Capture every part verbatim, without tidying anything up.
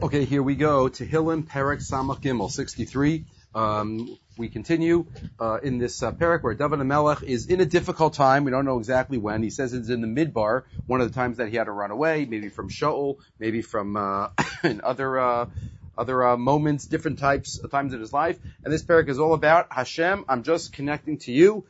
Okay, here we go. Tehillim, Perek Samach Gimel, sixty-three. Um, we continue uh, in this uh, Perek where David HaMelech is in a difficult time. We don't know exactly when. He says it's in the Midbar, one of the times that he had to run away, maybe from Shaul, maybe from uh, in other uh, other uh, moments, different types of times in his life. And this Perek is all about Hashem. I'm just connecting to you,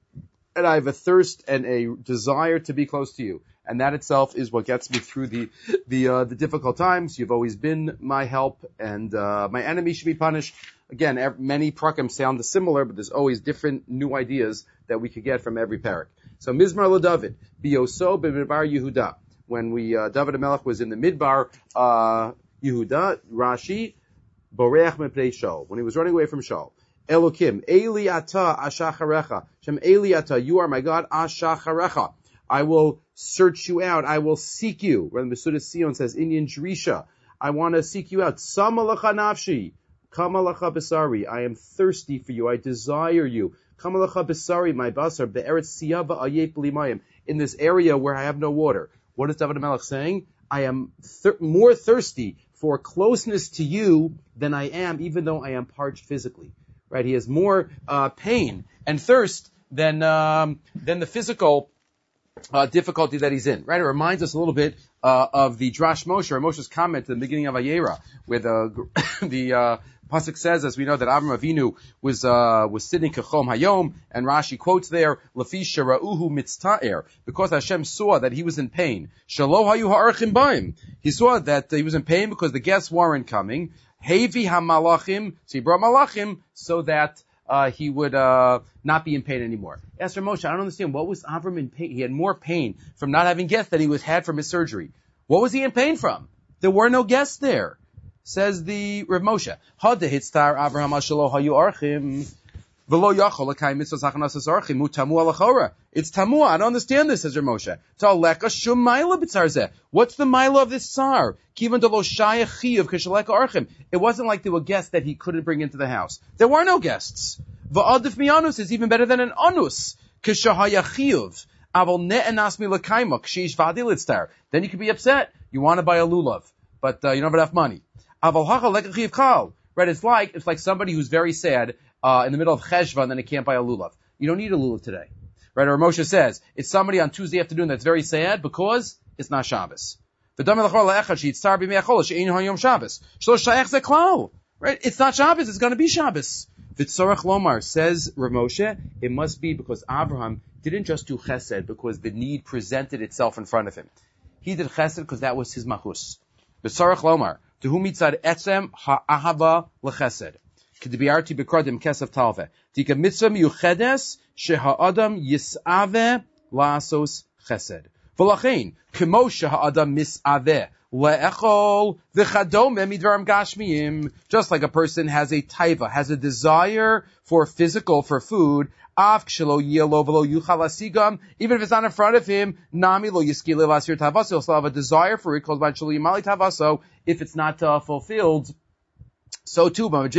and I have a thirst and a desire to be close to you. And that itself is what gets me through the the uh, the difficult times. You've always been my help, and uh, my enemy should be punished. Again, every, many prakim sound similar, but there's always different new ideas that we could get from every parak. So Mizmar LeDavid, Bioso b'Midbar Yehuda. When we uh, David HaMelech was in the Midbar uh, Yehuda, Rashi, Boreach Mepnei Shaul. When he was running away from Shaul. Elokim, Eli Ata Ashacharecha. Shem Eli Ata, you are my God, Ashacharecha. I will search you out. I will seek you. When the Mesudas Sion says, Inyan Jerisha, I want to seek you out. Samalacha nafshi, kamalacha besari. I am thirsty for you. I desire you. Kamalacha besari, my basar, be'eretz siyava ayep limayim. In this area where I have no water. What is David HaMelech saying? I am thir- more thirsty for closeness to you than I am, even though I am parched physically. Right? He has more uh, pain and thirst than um, than the physical Uh, difficulty that he's in, right? It reminds us a little bit uh, of the Drash Moshe, or Moshe's comment at the beginning of Vayera, where the the uh, pasuk says, as we know, that Avram Avinu was uh, was sitting kechom hayom, and Rashi quotes there, "Lafi sherauhu mitzta'er," because Hashem saw that he was in pain. Shelo hayu ha'archim b'im. He saw that he was in pain because the guests weren't coming. Hevi hamalachim, so he brought malachim so that Uh, he would uh, not be in pain anymore. As for Moshe, I don't understand. What was Avram in pain? He had more pain from not having guests than he was had from his surgery. What was he in pain from? There were no guests there. Says the Rav Moshe. Hada hitztar Avraham ashalo hayu archim v'lo yachol l'kayim mitzvos hachanasas archim hu tamu alachora. It's tamua. I don't understand this, says Rav Moshe. Ta'aleka shum maila b'tzarzeh. What's the maila of this tsar? Kivan delo shayach chiyuv kishaleka archim. It wasn't like there were guests that he couldn't bring into the house. There were no guests. V'adif mianus is even better than an anus. Kishahaya chiyuv. Aval ne'enas mi l'kayma kshish v'adi litztar. Then you could be upset. You want to buy a lulav, but uh, you don't have enough money. Aval hacha leka chiyav kal. Right? It's like it's like somebody who's very sad uh, in the middle of cheshvan and then they can't buy a lulav. You don't need a lulav today. Right, or Moshe says, it's somebody on Tuesday afternoon that's very sad because it's not Shabbos. Right, it's not Shabbos, it's going to be Shabbos. V'tzorach lomar, says Rav Moshe, it must be because Abraham didn't just do chesed because the need presented itself in front of him. He did chesed because that was his machus. V'tzorach lomar, to whom mitzad etzem ha'ahava l'chesed. K'dibiarti b'kardim kesef talve. Tika mitzvah miyuchedes sheha'adam yis'ave la'asos chesed. V'lachein, k'mo sheha'adam mis'ave le'echol v'chadome midvaram gashmiyim. Just like a person has a taiva, has a desire for physical, for food, af k'shelo yelo v'lo yuchal asigam, even if it's not in front of him, nami lo yiskile v'asir tavaso, he'll still have a desire for it, called by shelo yimali tavaso, if it's not uh, fulfilled. So too, that's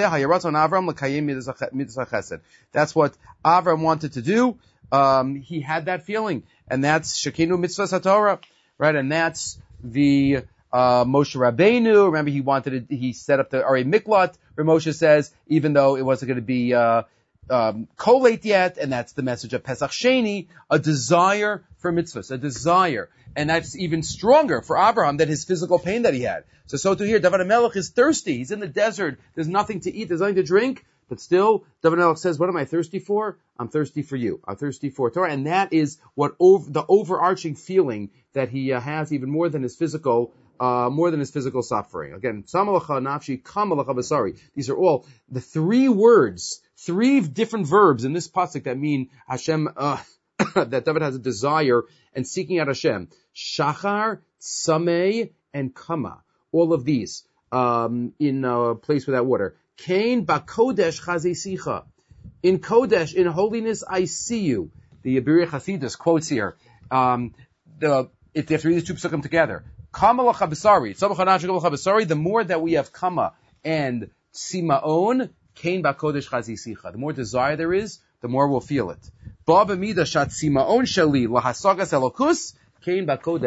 what Avram wanted to do. Um, he had that feeling, and that's Shekinu Mitzvah Satorah, right? And that's the uh, Moshe Rabbeinu. Remember, he wanted to, he set up the Arei Miklat, where Moshe says, even though it wasn't going to be uh, um, collate yet, and that's the message of Pesach Sheni, a desire for mitzvahs, a desire. And that's even stronger for Abraham than his physical pain that he had. So, so to here, David HaMelech is thirsty. He's in the desert. There's nothing to eat. There's nothing to drink. But still, David HaMelech says, what am I thirsty for? I'm thirsty for you. I'm thirsty for Torah. And that is what over, the overarching feeling that he uh, has even more than his physical, uh, more than his physical suffering. Again, Samalacha nafshi, Kamalacha basari. These are all the three words, three different verbs in this pasuk that mean Hashem, uh, that David has a desire and seeking out Hashem. Shachar, Sameh, and Kama. All of these, um, in a place without water. Kain bakodesh chazesicha. In Kodesh, in holiness, I see you. The Abirei Chasidus quotes here, um, the, if they have to read these two psukim together. Kama l'chabasari. Tzavach the more that we have Kama and Simaon, Kain bakodesh chazesicha. The more desire there is, the more we'll feel it. Ba b'mida shat Simaon sheli lahasagas elokus, Kain bakodesh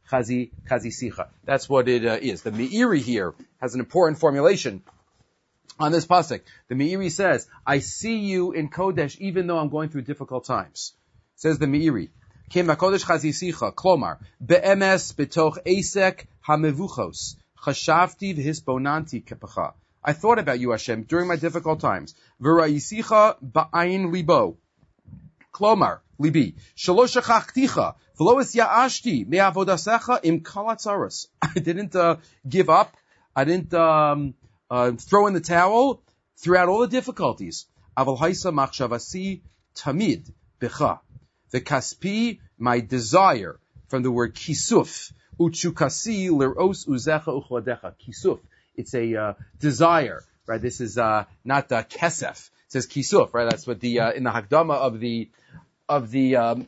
chazi chazi sicha. That's what it uh, is. The Meiri here has an important formulation on this pasuk. The Meiri says, I see you in Kodesh even though I'm going through difficult times. Says the Meiri. Kim HaKodesh chazi sicha, klomar, be'emes betoch esek hamevuchos, chashavti v'hisbonanti kepacha. I thought about you, Hashem, during my difficult times. V'ra'isicha ba'ayin libo. Klomar, libi. Shalosh shachachticha, v'lo es ya'ashti, me'avodasecha im kol hatzaros. I didn't uh, give up. I didn't um, uh, throw in the towel throughout all the difficulties. Aval haisa machshavasi tamid becha. The kaspi, my desire, from the word kisuf. Uchukasi liros uzecha uchladecha. Kisuf. It's a uh, desire, right? This is uh, not uh, kesef. It says kisuf, right? That's what the uh, in the Hakdama of the of the um,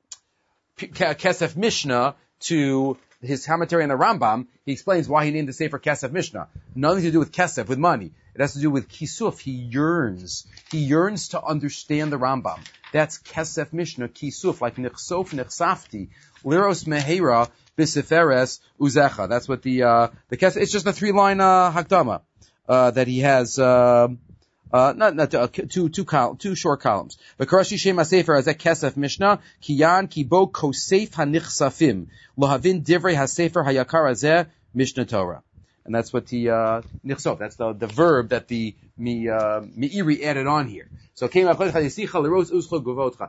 kesef Mishnah to his commentary on the Rambam. He explains why he named the sefer kesef Mishnah. Nothing to do with kesef, with money. It has to do with kisuf. He yearns. He yearns to understand the Rambam. That's kesef Mishnah, kisuf, like nichsof, nichsafti, liros mehera, bisiferes, uzecha. That's what the, uh, the kesef, it's just a three-line, uh, hakdama, uh, that he has, uh, uh, not, not, uh, two, two col- two short columns. V'karashi shema sefer as a kesef Mishnah, kiyan kibo kosef hanichsafim, lohavin divrei hasefer hayakar azeh, Mishnah Torah. And that's what the, uh, nichsof, that's the, the verb that the, mi, uh, Meiri added on here. So, came up, ki tov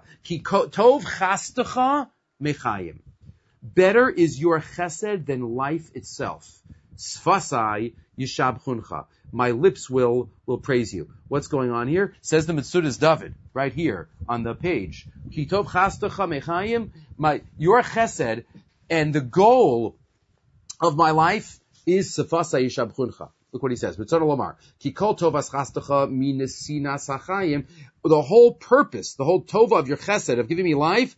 chastecha mechayim. Better is your chesed than life itself. Sfasai yishabchuncha. My lips will, will praise you. What's going on here? Says the Metzudas David, right here on the page. Ki tov chastecha mechayim. My, your chesed and the goal of my life is sfasai yishabchuncha. Look what he says. The whole purpose, the whole tova of your chesed, of giving me life,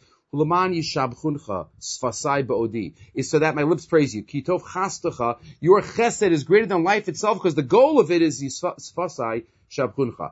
is so that my lips praise you. Your chesed is greater than life itself because the goal of it is sfasai shabchuncha.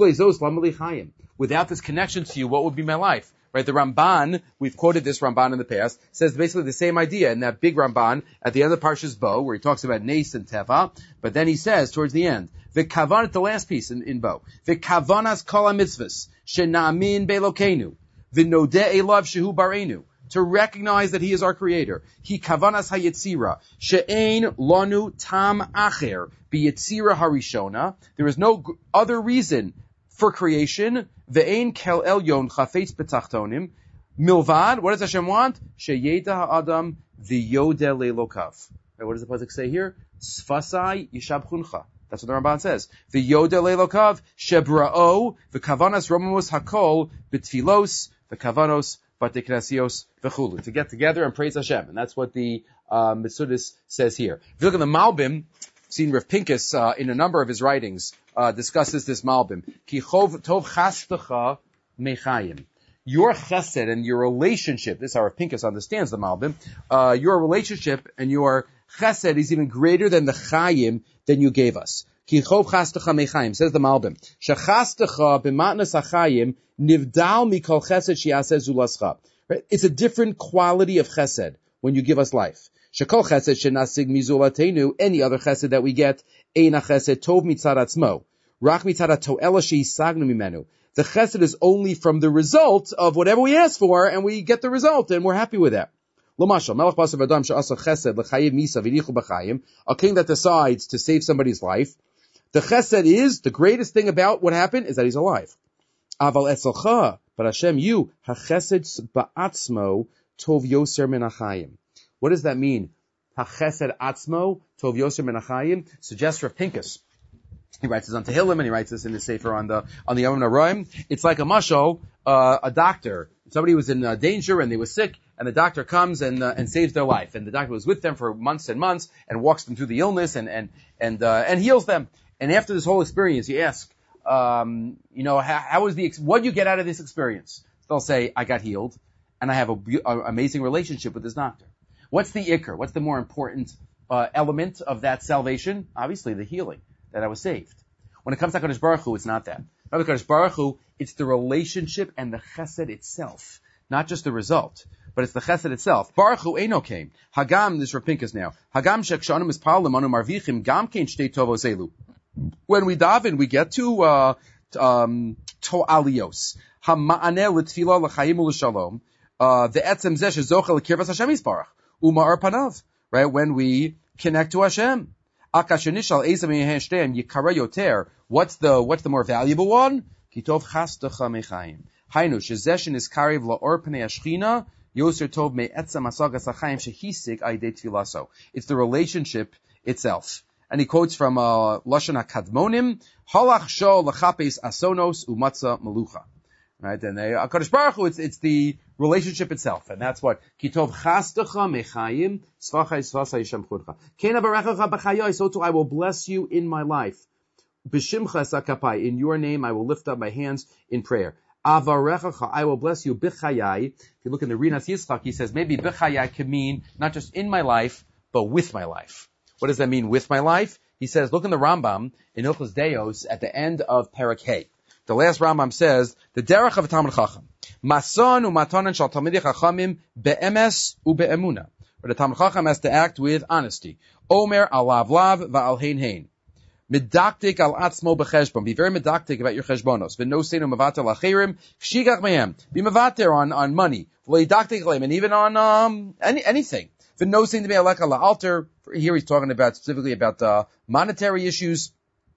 Without this connection to you, what would be my life? Right, the Ramban, we've quoted this Ramban in the past, says basically the same idea in that big Ramban at the end of the Parshas Bo, where he talks about Nes and Teva, but then he says towards the end, the kavanah, the last piece in, in Bo, the kavanas kol mitzvahs shenamin be'elokenu, the nodeh elav shehu barenu, to recognize that he is our creator. He kavanas hayetzira she'ein lanu tam acher biyetzira harishona. There is no other reason for creation. Ve'ein kel elyon chafetz betachtonim. Milvad, what does Hashem want? Sheyeda ha'adam v'yodeh le'lokav. Right, what does the pasuk say here? Sfasai yishabchuncha. That's what the Ramban says. V'yodeh le'lokav shebra'o v'kavanas romamos hakol b'tfilos v'kavanos batiknasios v'chulu. To get together and praise Hashem. And that's what the uh, Metzudas says here. If you look at the Malbim, seen Rav Pinkus uh, in a number of his writings, uh, discusses this Malbim. Ki chov tov chastecha mechayim. Your chesed and your relationship, this is how Rav Pinkus understands the Malbim, uh, your relationship and your chesed is even greater than the chayim than you gave us. Ki chov chastecha mechayim, says the Malbim. Shechastecha b'matnas hachayim nivdal mikol chesed shiaseh zulascha. It's a different quality of chesed when you give us life. Shekol chesed shenasig mizulatenu, any other chesed that we get, eina chesed tov mitzad atzmo, rak mitzad hato'ela sheisagnu mimenu. The chesed is only from the result of whatever we ask for, and we get the result, and we're happy with that. L'mashal, melech basav adam she'asa chesed l'chayiv misa v'yichu b'chayim, a king that decides to save somebody's life. The chesed is, the greatest thing about what happened is that he's alive. Aval etzelcha, but Hashem, you, hachesed ba'atzmo tov yoser min hachayim. What does that mean? Hachesed atzmo tov yoser min hachayim suggests Rav Pinkus. He writes this on Tehillim and he writes this in the Sefer on the on the Yom Naraim. It's like a mashal, uh, a doctor. Somebody was in uh, danger and they were sick, and the doctor comes and uh, and saves their life. And the doctor was with them for months and months and walks them through the illness and and and uh, and heals them. And after this whole experience, you ask, um, you know, how, how was the what you get out of this experience? They'll say, I got healed, and I have a, a amazing relationship with this doctor. What's the ikr? What's the more important uh, element of that salvation? Obviously, the healing, that I was saved. When it comes to HaKadosh Baruch Hu, it's not that. HaKadosh Baruch Hu, it's the relationship and the chesed itself, not just the result. but it's the chesed itself. Baruch hu eino came. Hagam, this Rapinkas now. Hagam shekshanim is palim anu marvichim gam kein shtei tovos elu. When we daven, we get to, uh, um, to alios. Hama'aneh l'tfila l'chayim u'l'shalom. Uh, the etzem zeh shezocha l'kirvas Hashem yisparach. Uma'ar panav. Right? When we connect to Hashem. Akashenishal ezem yeheshtem yikara yoter. What's the, what's the more valuable one? Kitov chastecha mechaim. Hainu, shezeshin is kariv la'or pnei ashchina, yoser tov me'etzem asagas ha'chaim shehisik aidei tfilaso. It's the relationship itself. And he quotes from uh, Lashon HaKadmonim, halach sho l'chapes asonos umatza melucha. Right? And they, HaKadosh Baruch Hu, it's, it's the relationship itself. And that's what, Kitov chastecha mechaim, svachai svasai yishem chudcha. Kena barechacha b'chayoi, so too I will bless you in my life. B'shimcha sakapai, in your name I will lift up my hands in prayer. Avarechacha, I will bless you b'chayai. If you look in the Rinas Yitzchak, he says maybe b'chayai can mean not just in my life, but with my life. What does that mean, with my life? He says, look in the Rambam, in Hilchos Deos, at the end of Perek Hey. The last Rambam says, the derech of a Talmid Chacham. Mason u'matanan shal Talmidei Chachamim be'emes u'be'emuna. But the Talmid Chacham has to act with honesty. Omer alav lav va'al hein hein. Medaktik al atzmo b'cheshbon. Be very medaktik about your cheshbonos. V'noseinu mevater l'acherim. K'shigach mehem. Be mevater on, on money. V'leidaktik leim. And even on, um, any, anything. V'noseinu me'aleka la'alter. Here he's talking about, specifically about, uh, monetary issues.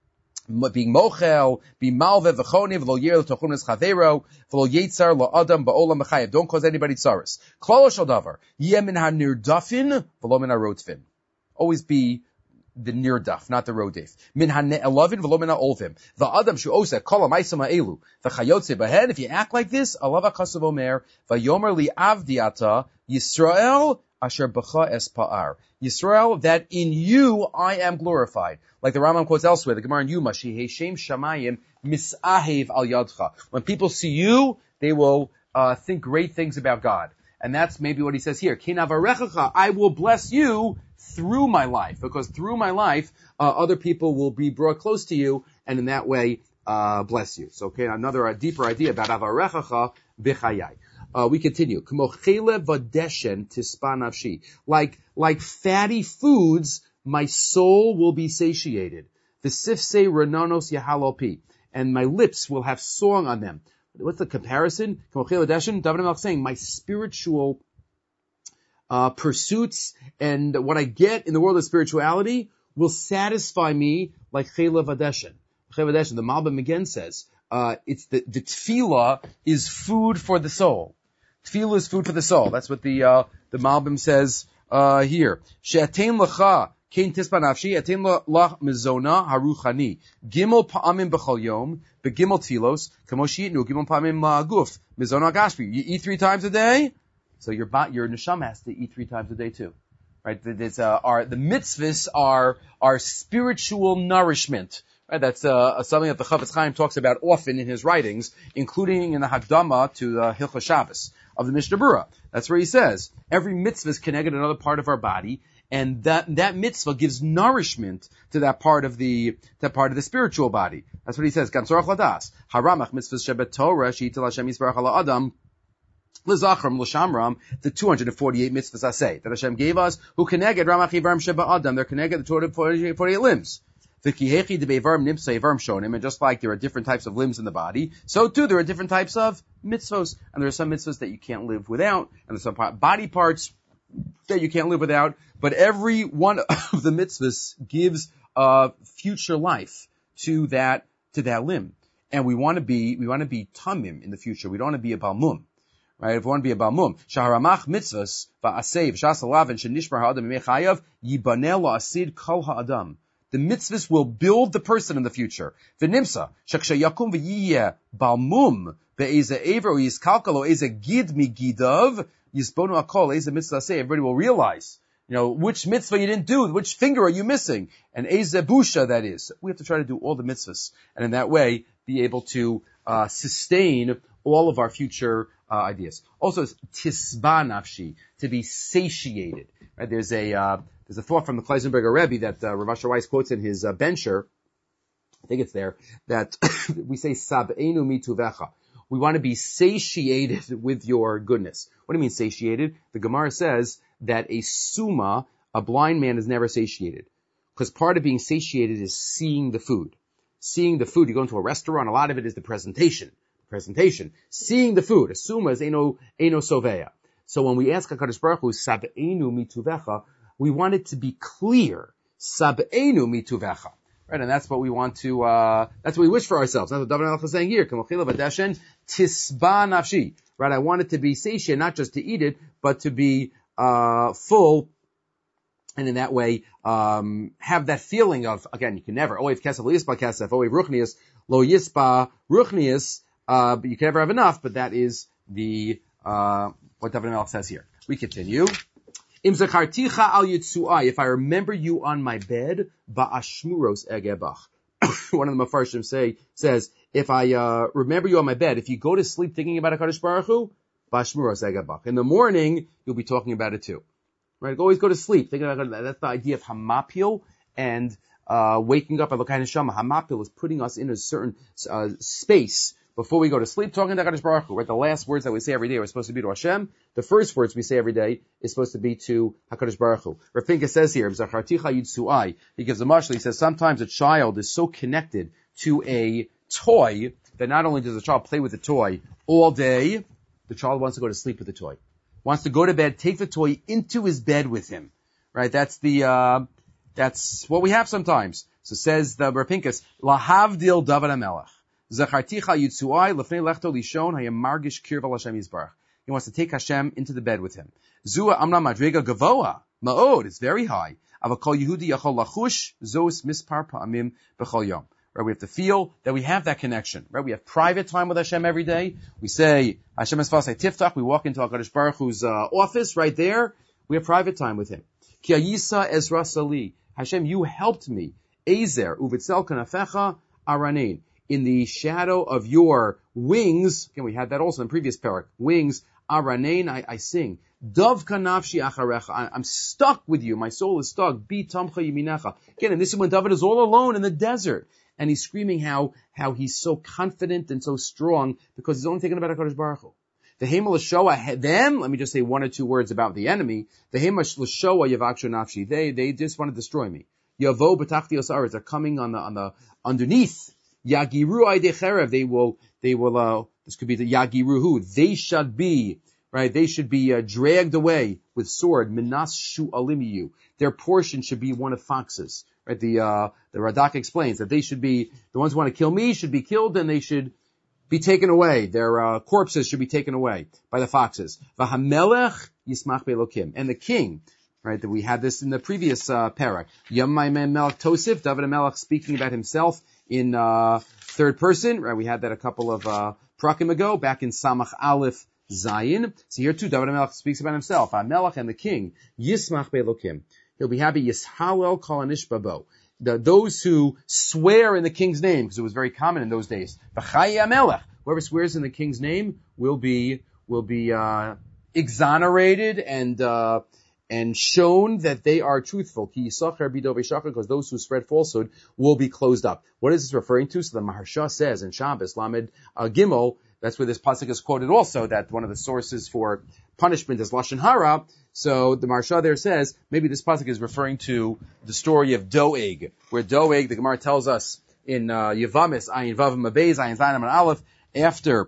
Being mochel, be malve v'choni, v'lo yer l'tochunas chavero, v'lo yetzar lo'adam ba'olam b'chayev. Don't cause anybody tsaris. Klolo shel davar. Yeh min ha'nirdafin, v'lo min ha'rotfin. Always be the nirdaf, not the rodef. Min ha'ne'elavin, v'lo min ha'olvim. V'adam shu'osa, kol ha'maisa ma'elu. V'chayotze b'hen, if you act like this, alav ha'kasav omer, v'yomer li avdiata, Yisrael, asher b'cha es pa'ar. Yisrael, that in you I am glorified. Like the Rambam quotes elsewhere, the Gemara in Yuma, Shehei Shem Shamayim misahev al yadcha. When people see you, they will uh, think great things about God. And that's maybe what he says here. Kinavarechacha, I will bless you through my life. Because through my life, uh, other people will be brought close to you, and in that way, uh, bless you. So, okay, another uh, deeper idea about avarechacha b'chayai. Uh, we continue. Like, like fatty foods, my soul will be satiated. V'sifsei renanos yahalopi. And my lips will have song on them. What's the comparison? David HaMelech saying, my spiritual, uh, pursuits and what I get in the world of spirituality will satisfy me like chela vadeshin. Chela vadeshin, the Malbim again says, uh, it's the, the tefillah is food for the soul. Tefillah is food for the soul. That's what the, uh, the Malbim says, uh, here. She'atein lecha, kein tispa nafshi, atein lach mizona haruchani. Gimel pa'amim b'chol yom, begimel tfilos, kamo she'itnu, gimel pa'amim la'aguf, mizona gashpi. You eat three times a day, so your, your neshama has to eat three times a day too. Right? There's, uh, our, the mitzvahs are, are spiritual nourishment. Right? That's, uh, something that the Chafetz Chaim talks about often in his writings, including in the Hakdama to the Hilchos Shabbos of the Mishnah Berurah. That's where he says, every mitzvah is connected to another part of our body, and that, that mitzvah gives nourishment to that part of the, that part of the spiritual body. That's what he says. Gan tzorach ladas. Haramach mitzvahs shebet Torah, she'itel Hashem yisbarach ala adam, l'zachram, l'shamram, the two hundred forty-eight mitzvahs I say, that Hashem gave us, who connected ramach yivarim sheba adam, they're connected to two hundred forty-eight limbs. And just like there are different types of limbs in the body, so too there are different types of mitzvos. And there are some mitzvos that you can't live without, and there's some body parts that you can't live without. But every one of the mitzvahs gives uh future life to that to that limb. And we want to be we want to be tamim in the future. We don't want to be a balmum. Right? If we want to be a balmum, shaharamach mitzvahs va'asev shasalav and shenishmar ha'adam mechayav yibaneh la'asid kol ha'adam. The mitzvahs will build the person in the future. V'nimsa, shakshayakum v'yiyeh balmum be'eze ever or yiskalkalo eze gid migidav yisbonu akol eze mitzvah say. Everybody will realize, you know, which mitzvah you didn't do, which finger are you missing, and eze busha that is. We have to try to do all the mitzvahs, and in that way be able to uh sustain all of our future uh, ideas. Also, tisba nafshi, to be satiated. Right? There's a uh, There's a thought from the Kleisenberger Rebbe that uh, Rav Asher Weiss quotes in his uh, Bencher, I think it's there, that we say, Sab'enu mituvecha. We want to be satiated with your goodness. What do you mean satiated? The Gemara says that a suma, a blind man, is never satiated. Because part of being satiated is seeing the food. Seeing the food. You go into a restaurant, a lot of it is the presentation. Presentation. Seeing the food. A suma is eno, eno soveya. So when we ask HaKadosh Baruch Hu, Sab'enu mituvecha, we want it to be clear. Sab'enu mituvecha. Right, and that's what we want to, uh, that's what we wish for ourselves. That's what David HaMelech is saying here. Tisba nafshi. Right, I want it to be satiated, not just to eat it, but to be, uh, full, and in that way, um, have that feeling of, again, you can never, oiv kesef lo yispa kesef, oiv ruchnius, lo yispa ruchnius, uh, but you can never have enough, but that is the, uh, what David HaMelech says here. We continue. Im zacharticha al yitzuai, if I remember you on my bed, ba'ashmuros egebach. One of the Mefarshim say, says, if I, uh, remember you on my bed, if you go to sleep thinking about HaKadosh Baruch Hu, ba'ashmuros egebach. In the morning, you'll be talking about it too. Right? Always go to sleep thinking about it. That's the idea of hamapil and, uh, waking up. Elokai neshama. Hamapil is putting us in a certain, uh, space before we go to sleep, talking to HaKadosh Baruch Hu, right? The last words that we say every day are supposed to be to Hashem. The first words we say every day is supposed to be to HaKadosh Baruch Hu. Rav Pinkus says here, Zacharticha Yitzuai, he gives a mashal, he says sometimes a child is so connected to a toy that not only does the child play with the toy all day, the child wants to go to sleep with the toy. Wants to go to bed, take the toy into his bed with him. Right? That's the, uh, that's what we have sometimes. So says the Rav Pinkus, Lahavdil David HaMelech. Zacharticha yitzuai lefnei lechto lishon hayam margish kirva l'Hashem yisbarach. He wants to take Hashem into the bed with him. Zua amna madrega gavoa ma'od. It's very high. Avakol Yehudi yachol lachush zos mispar pa'amim b'chol yom. Right? We have to feel that we have that connection. Right? We have private time with Hashem every day. We say Hashem esfasei tiftach. We walk into HaKadosh Baruch Hu's uh, office right there. We have private time with him. Ki ayisa ezra sali. Hashem, you helped me. Ezer uvitzel kanafecha aranein. In the shadow of your wings, again, we had that also in previous parak, wings, aranein, I, I sing. Dovka nafshi acharecha, I'm stuck with you, my soul is stuck. Bi tamcha yiminecha. Again, and this is when David is all alone in the desert, and he's screaming how, how he's so confident and so strong, because he's only thinking about HaKadosh Baruch Hu. The Hema L'Shoah, them, let me just say one or two words about the enemy. The Hema L'Shoah yavakshu nafshi, they, they just want to destroy me. Yavo b'tachti osaretz, they're coming on the, on the, underneath. Yagiru Aidecherev, they will, they will, uh, this could be the Yagiruhu, they should be, right, they should be uh, dragged away with sword, Minas Shu Alimiyu. Their portion should be one of foxes, right? The, uh, the Radak explains that they should be, the ones who want to kill me should be killed and they should be taken away. Their, uh, corpses should be taken away by the foxes. Vahamelech Yismach Belokim. And the king, right, that we had this in the previous, uh, parak. Yamai Melech Tosif, David HaMelech speaking about himself in uh third person, right? We had that a couple of uh prakim ago, back in Samach Aleph Zayin. So here too, David HaMelech speaks about himself. HaMelech and the king, Yismach Be'elokim. He'll be happy, Yishalel Kol Anish Babo. The, those who swear in the king's name, because it was very common in those days. V'chai HaMelech. Whoever swears in the king's name will be, will be, uh, exonerated and, uh, and shown that they are truthful. Because those who spread falsehood will be closed up. What is this referring to? So the Maharsha says in Shabbos, Lamed uh, Gimel, that's where this pasuk is quoted also, that one of the sources for punishment is Lashon Hara. So the Maharsha there says, maybe this pasuk is referring to the story of Doeg, where Doeg, the Gemara tells us in uh, Yevamis, Ayin Vav Mabez, Ayin Zayin and Aleph, after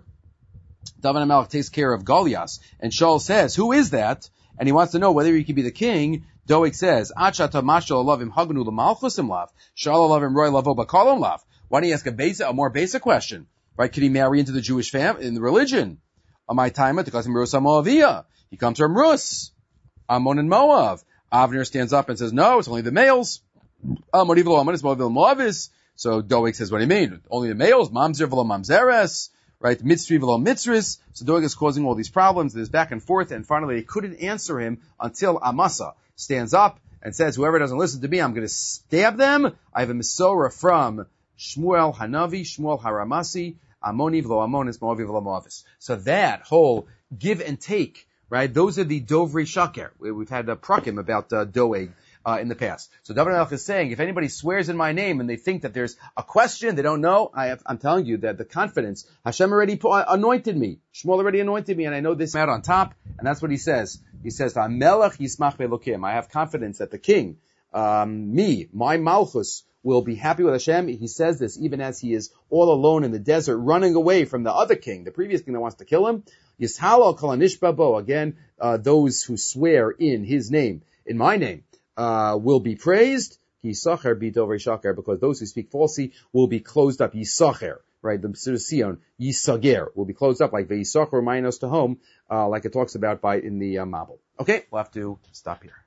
David HaMelech takes care of Goliath, and Shaul says, who is that? And he wants to know whether he can be the king. Doeg says, Achata mashal alavim hagnu l'malchusim lav, shal alavim roy lavo b'kolom lav. Why don't you ask a basic, a more basic question? Right? Could he marry into the Jewish family, in the religion? Amai taima tekasim Rus Moaviyah. He comes from Rus, Ammon and Moab. Avner stands up and says, no, it's only the males. Ammon ivlo Ammon is Moavil Moavis. So Doeg says, what do you mean? Only the males? Mamzer v'lo mamzeres. Right, mitzri v'lo mitzris. So Doeg is causing all these problems. There's back and forth, and finally they couldn't answer him until Amasa stands up and says, whoever doesn't listen to me, I'm going to stab them. I have a Mesorah from Shmuel Hanavi, Shmuel Haramasi, Ammoni v'lo Ammonis, Moavi v'lo Moavis. So that whole give and take, right, those are the Dovri Shaker. We've had a prakim about uh, Doeg uh, in the past. So David HaMelech is saying, if anybody swears in my name and they think that there's a question, they don't know, I have, I'm telling you that the confidence, Hashem already anointed me. Shmuel already anointed me, and I know this out on top, and that's what he says. He says, HaMelech Yismach Be'Elokim. I have confidence that the king, um, me, my Malchus, will be happy with Hashem. He says this even as he is all alone in the desert, running away from the other king, the previous king that wants to kill him. Yishalal Kol HaNishba Bo. Again, uh, those who swear in his name, in my name, uh, will be praised. Yisacher B'Dovrei Shaker, because those who speak falsely will be closed up. Yisacher, right? The Sir Sion, Yisager, will be closed up, like Ve'Yisacher Mainos to home, uh, like it talks about by in the uh, Mabul. Okay, we'll have to stop here.